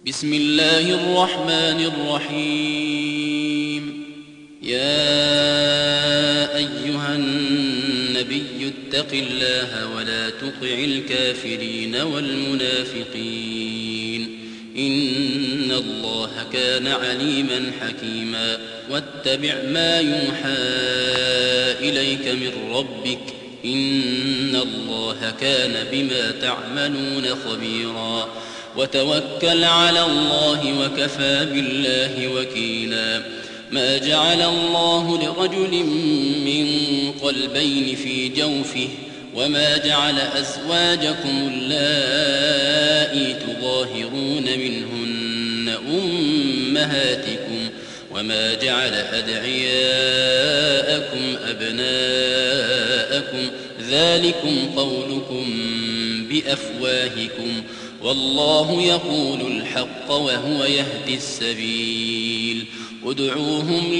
بسم الله الرحمن الرحيم. يا أيها النبي اتق الله ولا تطع الكافرين والمنافقين إن الله كان عليما حكيما. واتبع ما يوحى إليك من ربك إن الله كان بما تعملون خبيرا. وتوكل على الله وكفى بالله وكيلا. ما جعل الله لرجل من قلبين في جوفه وما جعل أزواجكم اللائي تظاهرون منهن أمهاتكم وما جعل أدعياءكم أبناءكم ذلكم قولكم بأفواهكم والله يقول الحق وهو يهدي السبيل. ادعوهم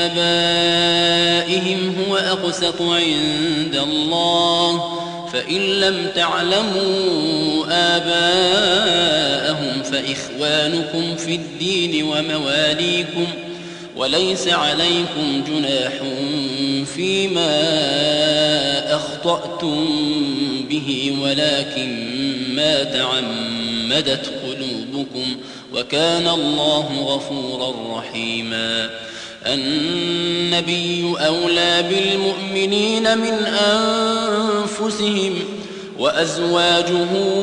لآبائهم هو أقسط عند الله فإن لم تعلموا آباءهم فإخوانكم في الدين ومواليكم وليس عليكم جناح فيما أخطأتم به ولكن ما تعمدت قلوبكم وكان الله غفورا رحيما. النبي أولى بالمؤمنين من أنفسهم وأزواجه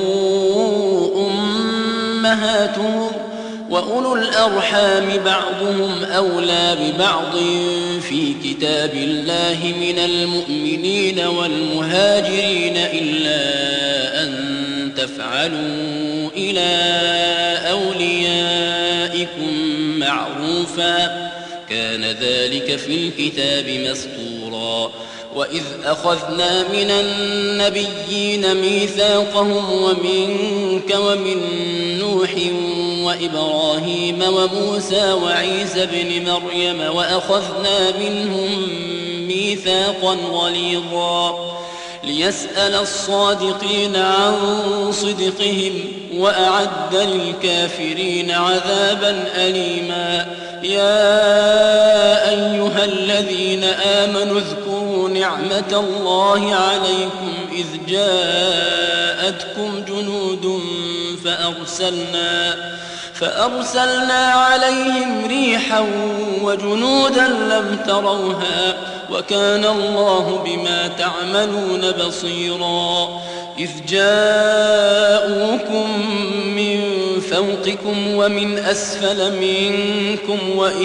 أمهاتهم وأولو الأرحام بعضهم أولى ببعض في كتاب الله من المؤمنين والمهاجرين إلا أن تفعلوا إلى أوليائكم معروفا كان ذلك في الكتاب مسطورا. وإذ أخذنا من النبيين ميثاقهم ومنك ومن نوح وإبراهيم وموسى وعيسى بن مريم وأخذنا منهم ميثاقا غليظا ليسأل الصادقين عن صدقهم وأعد للكافرين عذابا أليما. يا أيها الذين آمنوا اذكروا نعمة الله عليكم إذ جاءتكم جنود فأرسلنا عليهم ريحا وجنودا لم تروها وكان الله بما تعملون بصيرا. إذ جاءوكم من فوقكم ومن أسفل منكم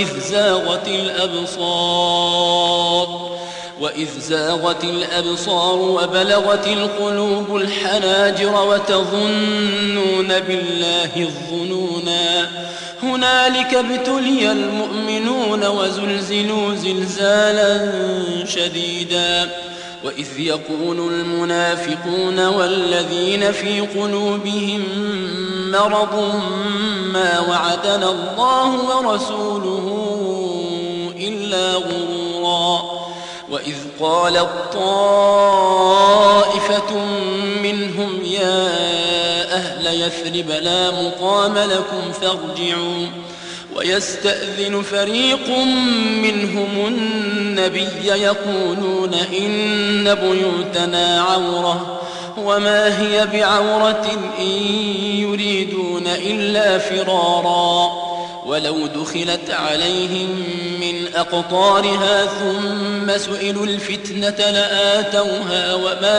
وإذ زاغت الأبصار وبلغت القلوب الحناجر وتظنون بالله الظنونا. هنالك ابتلي المؤمنون وزلزلوا زلزالا شديدا. وإذ يقول المنافقون والذين في قلوبهم مرض ما وعدنا الله ورسوله إلا غرورا. وإذ قالت طائفة منهم يا أهل يثرب لا مقام لكم فارجعوا ويستأذن فريق منهم النبي يقولون إن بيوتنا عورة وما هي بعورة إن يريدون إلا فرارا. ولو دخلت عليهم من أقطارها ثم سئلوا الفتنة لآتوها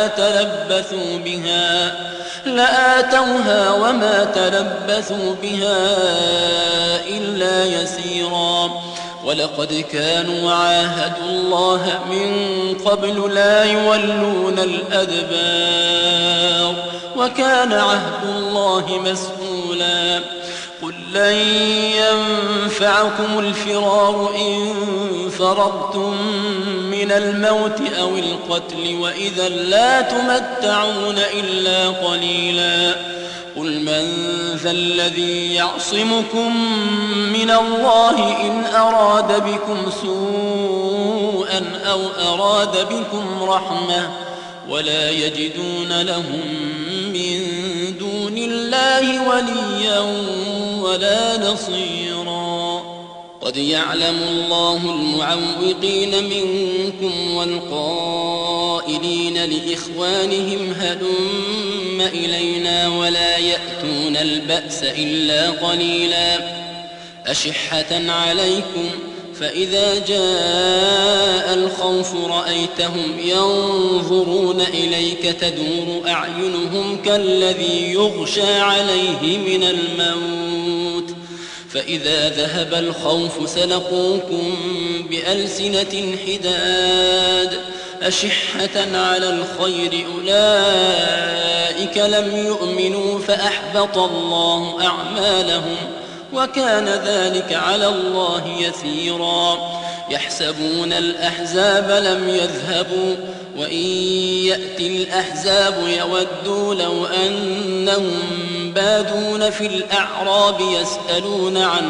وما تلبثوا بها إلا يسيرا. ولقد كانوا عاهدوا الله من قبل لا يولون الأدبار وكان عهد الله مسؤولا. قل لن ينفعكم الفرار إن فررتم من الموت أو القتل وإذا لا تمتعون إلا قليلا. قل من ذا الذي يعصمكم من الله إن أراد بكم سوءا أو أراد بكم رحمة ولا يجدون لهم من دون الله وليا ولا نصيرا. قد يعلم الله المعوقين منكم والقائلين لإخوانهم هلم إلينا ولا يأتون البأس إلا قليلا أشحة عليكم فإذا جاء الخوف رأيتهم ينظرون إليك تدور أعينهم كالذي يغشى عليه من الموت فإذا ذهب الخوف سلقوكم بألسنة حداد أشحة على الخير أولئك لم يؤمنوا فأحبط الله أعمالهم وكان ذلك على الله يسيرا. يحسبون الأحزاب لم يذهبوا وإن يأتي الأحزاب يودوا لو أنهم بادون في الأعراب يسألون عن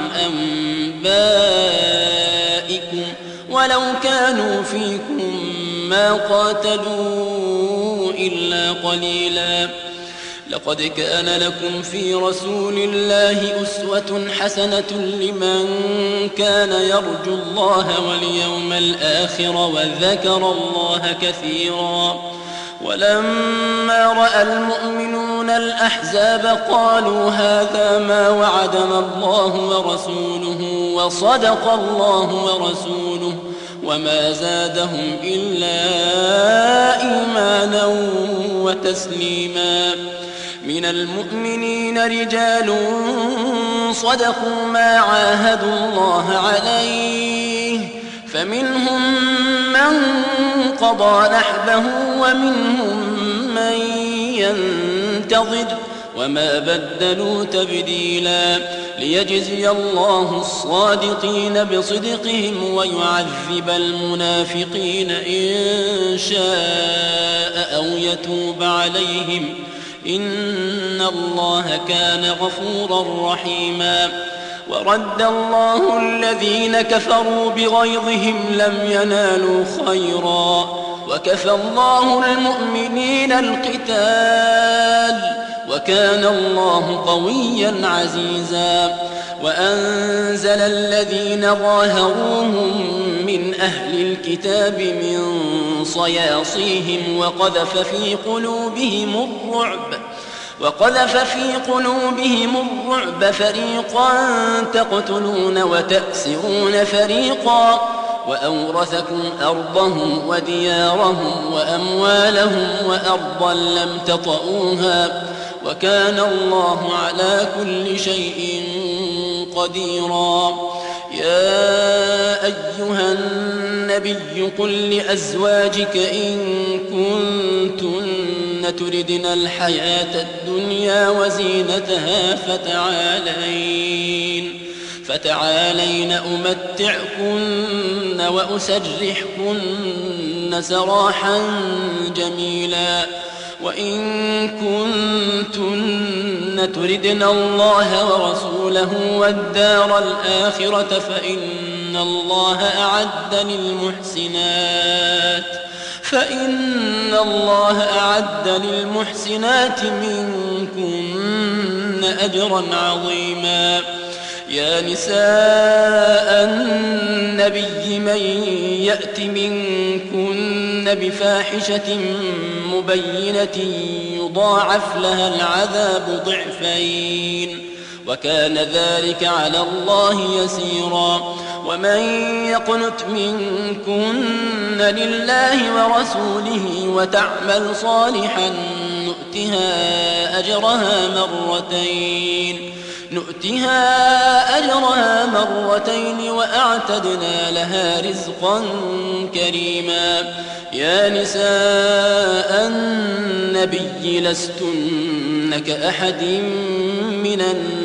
أنبائكم ولو كانوا فيكم ما قاتلوا إلا قليلا. لقد كان لكم في رسول الله أسوة حسنة لمن كان يرجو الله واليوم الآخر وذكر الله كثيرا. ولما رأى المؤمنون الأحزاب قالوا هذا ما وعدنا الله ورسوله وصدق الله ورسوله وما زادهم إلا إيمانا وتسليما. من المؤمنين رجال صدقوا ما عاهدوا الله عليه فمنهم من قضى نحبه ومنهم من ينتظر وما بدلوا تبديلا ليجزي الله الصادقين بصدقهم ويعذب المنافقين إن شاء أو يتوب عليهم إن الله كان غفورا رحيما. ورد الله الذين كفروا بغيظهم لم ينالوا خيرا وكفى الله المؤمنين القتال وكان الله قويا عزيزا. وأنزل الذين ظاهروهم من أهل الكتاب من صياصيهم وقذف في قلوبهم الرعب فريقا تقتلون وتأسرون فريقا وأورثكم أرضهم وديارهم وأموالهم وأرضا لم تطئوها وكان الله على كل شيء قديرا. يا أيها النبي قل لأزواجك إن كنتن تردن الحياة الدنيا وزينتها فتعالين أمتعكن وأسرحكن سراحا جميلا. وإن كنتن تردن الله ورسوله والدار الآخرة فإن الله أعد للمحسنات منكن أجرا عظيما. يا نساء النبي من يأت منكن بفاحشة مبينة يضاعف لها العذاب ضعفين وكان ذلك على الله يسيرا. ومن يقنت منكن لله ورسوله وتعمل صالحا نؤتها أجرها مرتين وأعتدنا لها رزقا كريما. يا نساء النبي لستن كأحد من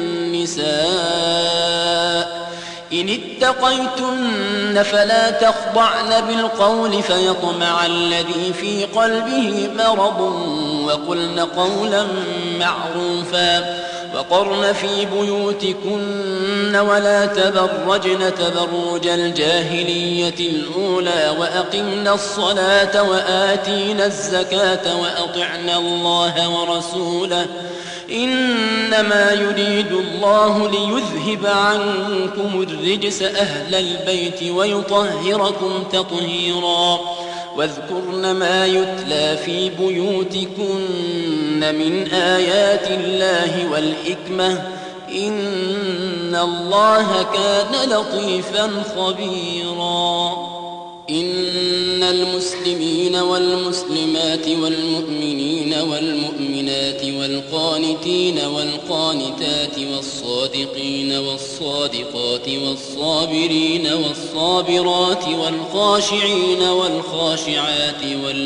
النساء إن اتقيتن فلا تخضعن بالقول فيطمع الذي في قلبه مرض وقلن قولا معروفا. وقرن في بيوتكن ولا تبرجن تبرج الجاهلية الأولى وأقمن الصلاة وآتينا الزكاة وأطعن الله ورسوله إنما يريد الله ليذهب عنكم الرجس أهل البيت ويطهركم تطهيرا واذكرن ما يتلى في بيوتكن من آيات الله والحكمة إن الله كان لطيفا خبيرا إن المسلمين والمسلمات والمؤمنين والمؤمنات والقانتين والقانتات والصادقين والصادقات والصابرين والصابرات والخاشعين والخاشعات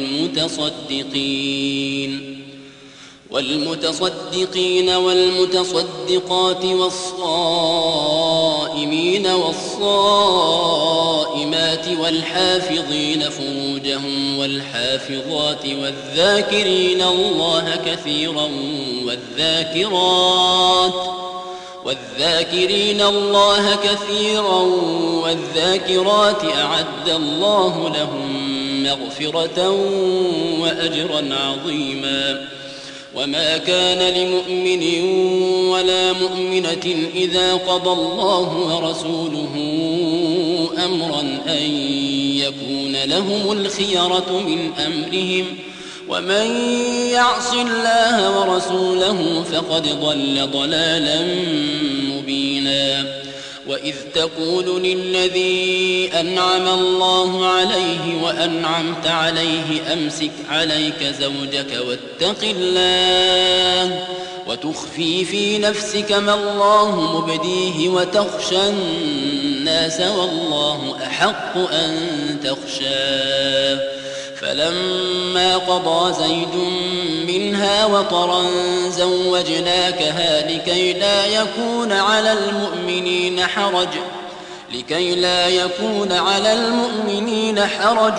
والمتصدقين والمتصدقات والصائمين والصائمات والحافظين فروجهم والحافظات والذاكرين الله كثيرا والذاكرات أعد الله لهم مغفرة وأجرا عظيما وما كان لمؤمن ولا مؤمنة إذا قضى الله ورسوله أمرا أن يكون لهم الخيرة من أمرهم ومن يعص الله ورسوله فقد ضل ضلالا مبينا وإذ تقول للذي أنعم الله عليه وأنعمت عليه أمسك عليك زوجك واتق الله وتخفي في نفسك ما الله مبديه وتخشى الناس والله أحق أن تخشاه فلما قضى زيد منها وطرا زوجناكها لكي لا يكون على المؤمنين حرج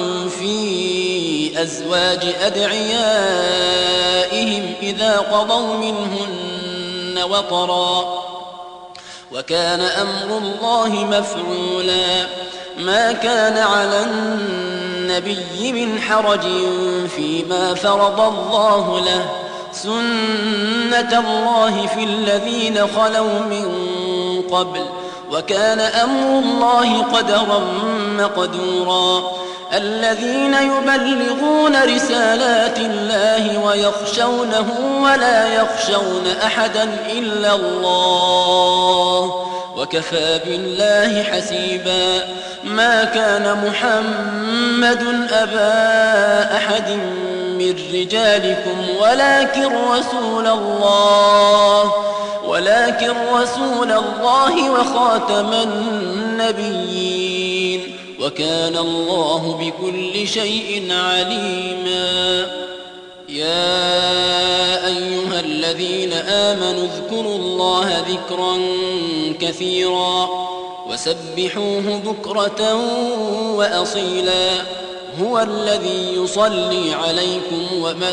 في أزواج أدعيائهم إذا قضوا منهن وطرا وكان أمر الله مفعولا ما كان على النبي من حرج فيما فرض الله له سنة الله في الذين خلوا من قبل وكان أمر الله قدرا مقدورا الذين يبلغون رسالات الله ويخشونه ولا يخشون أحدا إلا الله وكفى بالله حسيبا ما كان محمد أبا أحد من رجالكم ولكن رسول الله وخاتم النبيين وكان الله بكل شيء عليما يا أيها الذين آمنوا اذكروا الله ذكرا كثيرا وسبحوه بكرة وأصيلا هو الذي يصلي عليكم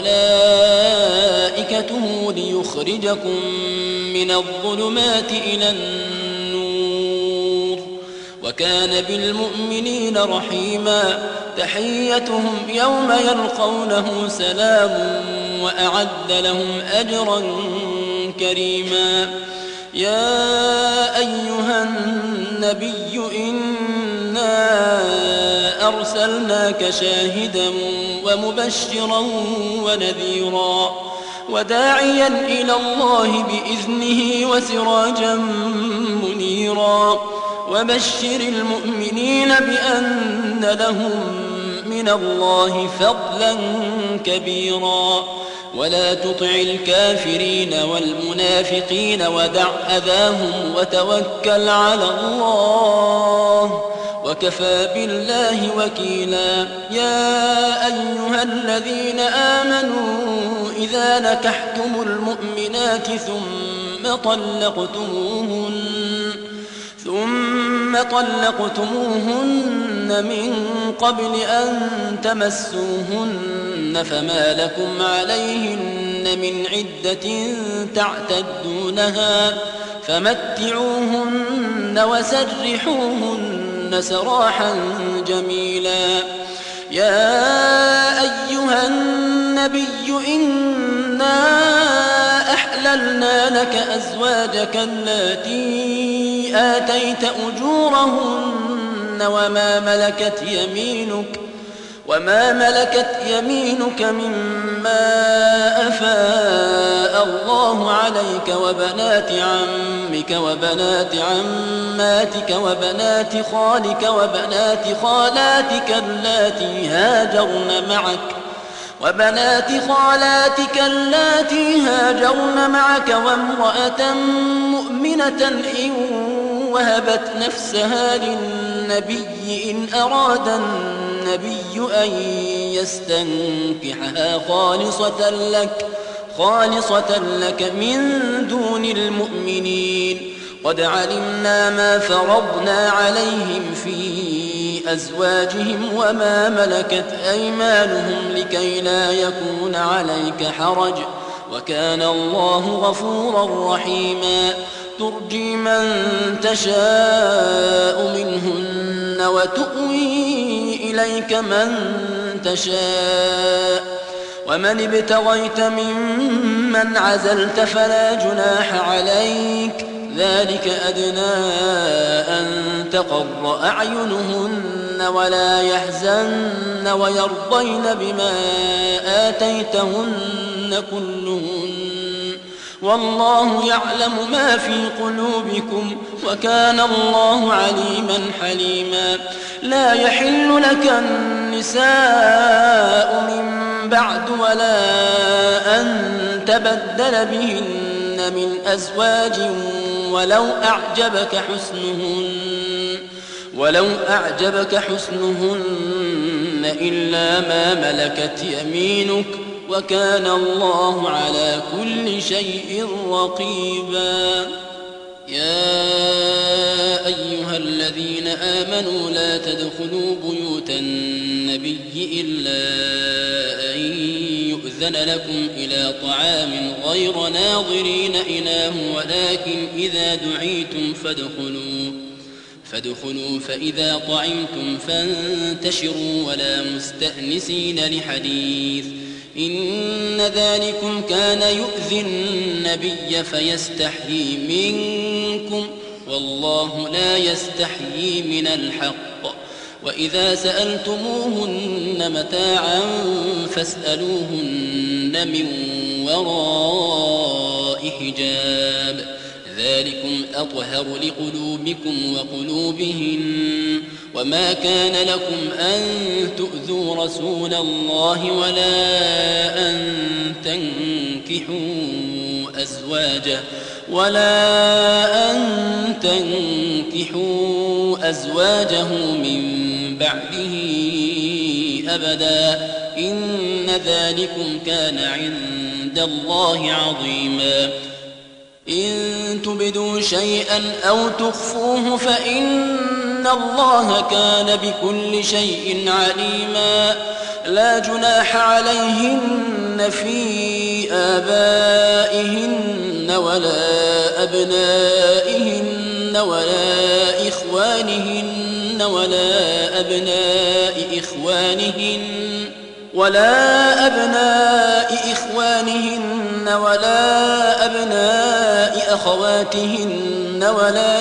وملائكته ليخرجكم من الظلمات إلى النور وكان بالمؤمنين رحيما تحيتهم يوم يلقونه سلام وأعد لهم أجرا كريما يا أيها النبي إنا أرسلناك شاهدا ومبشرا ونذيرا وداعيا إلى الله بإذنه وسراجا منيرا وبشر المؤمنين بأن لهم من الله فضلا كبيرا ولا تطع الكافرين والمنافقين ودع أذاهم وتوكل على الله وكفى بالله وكيلا يا أيها الذين آمنوا إذا نكحتم المؤمنات ثم طلقتموهن من قبل أن تمسوهن فما لكم عليهن من عدة تعتدونها فمتعوهن وسرحوهن سراحا جميلا يا أيها النبي إنا أحللنا أحللنا لك أزواجك اللاتي آتيت أجورهن وما ملكت يمينك مما أفاء الله عليك وبنات عمك وبنات عماتك وبنات خالك وبنات خالاتك اللاتي هاجرن معك وامرأة مؤمنة إن وهبت نفسها للنبي إن أراد النبي أن يستنكحها خالصة لك من دون المؤمنين. قد علمنا ما فرضنا عليهم في أزواجهم وما ملكت أيمانهم لكي لا يكون عليك حرج وكان الله غفورا رحيما. ترجي من تشاء منهن وتؤوي إليك من تشاء ومن ابتغيت ممن عزلت فلا جناح عليك ذلك أدنى أن تقر أعينهن ولا يحزن ويرضين بما آتيتهن كلهن والله يعلم ما في قلوبكم وكان الله عليما حليما. لا يحل لك النساء من بعد ولا أن تبدل بهن من أزواج ولو أعجبك حسنهن إلا ما ملكت يمينك وكان الله على كل شيء رقيبا. يا أيها الذين آمنوا لا تدخلوا بيوت النبي إلا أن يؤذن لكم إلى طعام غير ناظرين إناه ولكن إذا دعيتم فادخلوا فإذا طعمتم فانتشروا ولا مستأنسين لحديث إن ذلكم كان يؤذي النبي فيستحيي منكم والله لا يستحيي من الحق. وإذا سألتموهن متاعا فاسألوهن من وراء حجاب ذلكم أطهر لقلوبكم وقلوبهن. وما كان لكم أن تؤذوا رسول الله ولا أن تنكحوا أزواجه من بعده أبدا إن ذلكم كان عند الله عظيما. إن تبدوا شيئا أو تخفوه فإن الله كان بكل شيء عليما. لا جناح عليهن في آبائهن ولا أبنائهن ولا إخوانهن ولا أبناء إخوانهن ولا أبناء أخواتهن ولا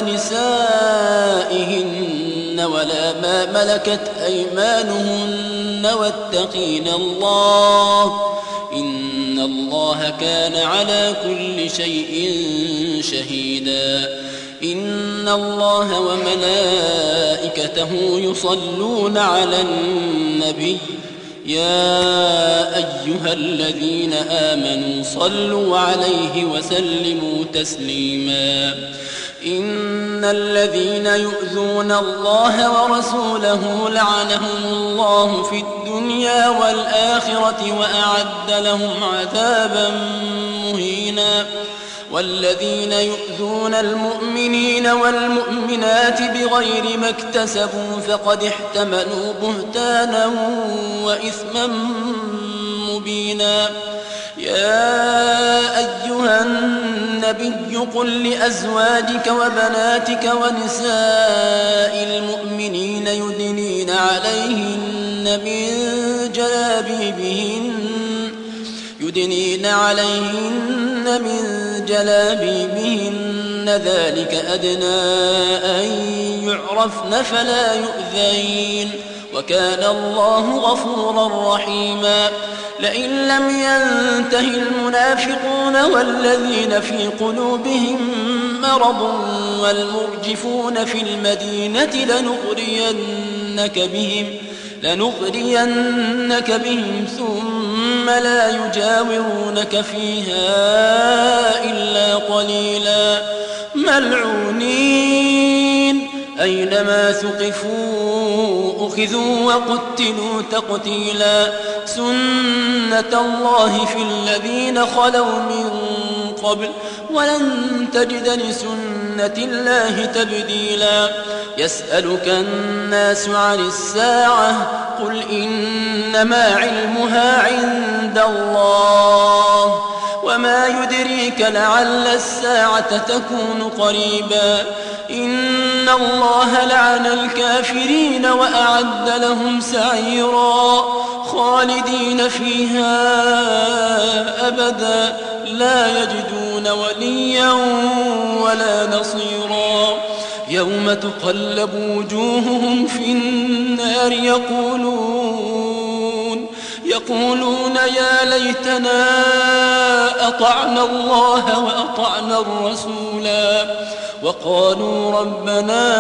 نسائهن ولا ما ملكت أيمانهن واتقين الله إن الله كان على كل شيء شهيدا. إن الله وملائكته يصلون على النبي يا أيها الذين آمنوا صلوا عليه وسلموا تسليما. إن الذين يؤذون الله ورسوله لعنهم الله في الدنيا والآخرة وأعد لهم عذابا مهينا. والذين يؤذون المؤمنين والمؤمنات بغير ما اكتسبوا فقد احتملوا بهتانا وإثما مبينا. يا أيها النبي قل لأزواجك وبناتك ونساء المؤمنين يدنين عليهن يدنين عليهن من جلابيبهن ذلك أدنى أن يعرفن فلا يؤذين وكان الله غفورا رحيما لئن لم ينته المنافقون والذين في قلوبهم مرض والمرجفون في المدينة لنغرينك بهم ثم لا يجاورونك فيها إلا قليلا ملعونين أينما ثقفوا أخذوا وقتلوا تقتيلا سنة الله في الذين خلوا من قبل ولن تجد لسنة الله تبديلا يسألك الناس عن الساعة قل إنما علمها عند الله وما يدريك لعل الساعة تكون قريبا إن الله لعن الكافرين وأعد لهم سعيرا خالدين فيها أبدا لا يجدون وليا ولا نصيرا يوم تقلب وجوههم في النار يقولون يا ليتنا أطعنا الله وأطعنا الرسولا وقالوا ربنا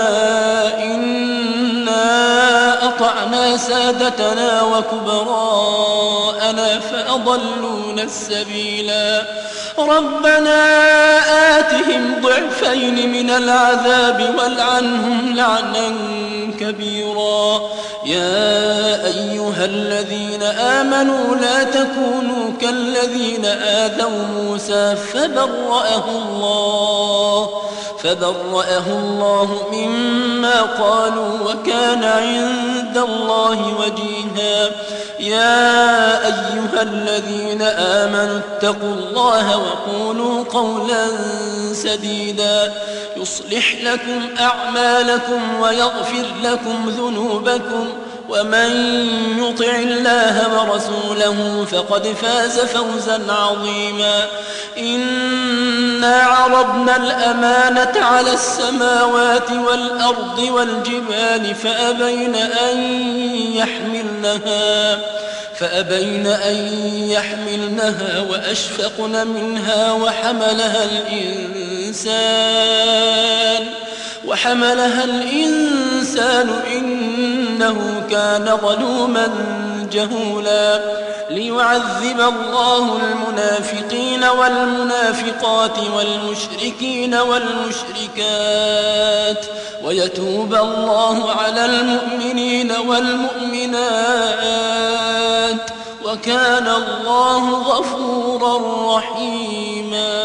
إنا أطعنا سادتنا وكبراءنا فأضلونا السبيلا ربنا آتهم ضعفين من العذاب والعنهم لعنا كبيرا يا أيها الذين آمنوا لا تكونوا كالذين آذوا موسى فبرأه الله مما قالوا وكان عند الله وجيها يا أيها الذين آمنوا اتقوا الله وقولوا قولا سديدا يصلح لكم أعمالكم ويغفر لكم ذنوبكم ومن يطع الله ورسوله فقد فاز فوزا عظيما إنا عرضنا الأمانة على السماوات والأرض والجبال فأبين أن يحملنها وأشفقن منها وحملها الإنسان إنه كان ظلوما جهولا ليعذب الله المنافقين والمنافقات والمشركين والمشركات ويتوب الله على المؤمنين والمؤمنات وكان الله غفورا رحيما